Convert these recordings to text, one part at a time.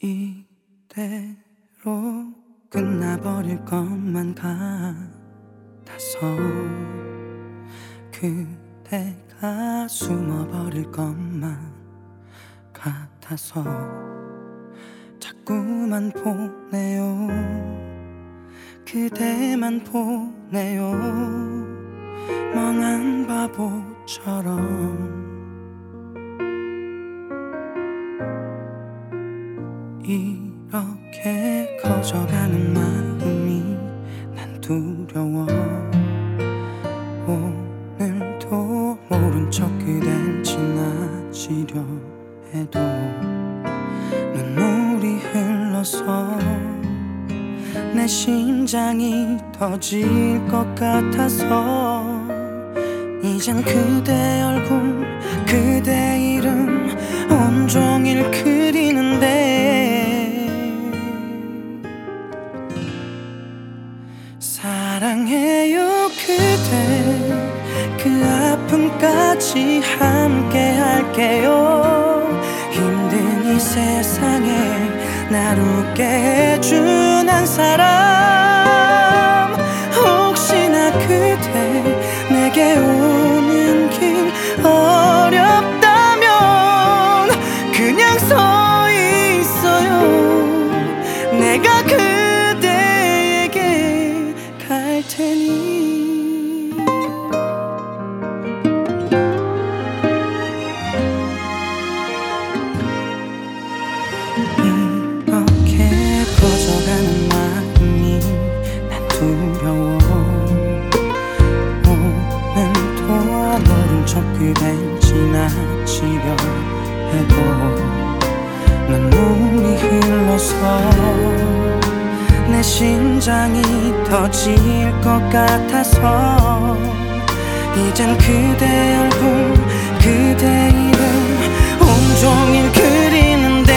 이대로 끝나버릴 것만 같아서 그대가 숨어버릴 것만 같아서 자꾸만 보내요. 그대만 보내요. 멍한 바보처럼 이렇게 커져가는 마음이 난 두려워. 오늘도 모른 척 그댈 지나치려 해도 눈물이 흘러서 내 심장이 터질 것 같아서 이젠 그대 얼굴 그대 이름 온종일 그리는데 사랑해요 그대 그 아픔까지 함께 할게요. 힘든 이 세상에 날 웃게 해준 한 사람 혹시나 그대 내게 오는 길 어렵다면 그냥 서 있어요. 내가 그대에게 갈 테니. 이렇게 커져가는 마음이 난 두려워. 오늘도 모른 척 그댈 지나치려 해도 눈물이 흘러서 내 심장이 터질 것 같아서 이젠 그대 얼굴 그대 이름 온종일 그리는데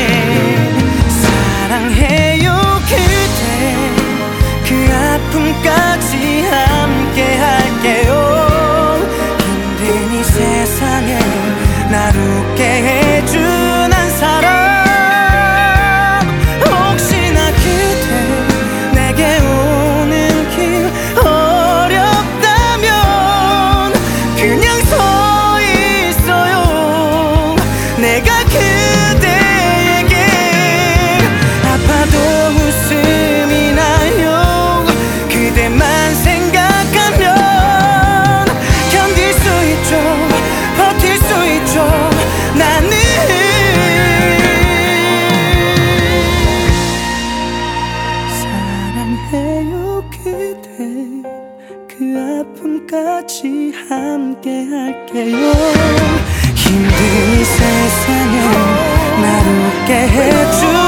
사랑해요 그대 그 아픔까지 함께 할게요. 힘든 이 세상에 날 웃게 해준 한 사람 혹시나 그대 내게 오는 길 어렵다면 그냥 서 있어요. 내가 그대에게 아파도 웃음이 나요. 그대만 생각하면 견딜 수 있죠. 버틸 수 있죠. 나는 사랑해요 그대 그 아픔까지 함께 할게요. 힘든 이 세상에 날 웃게 해줘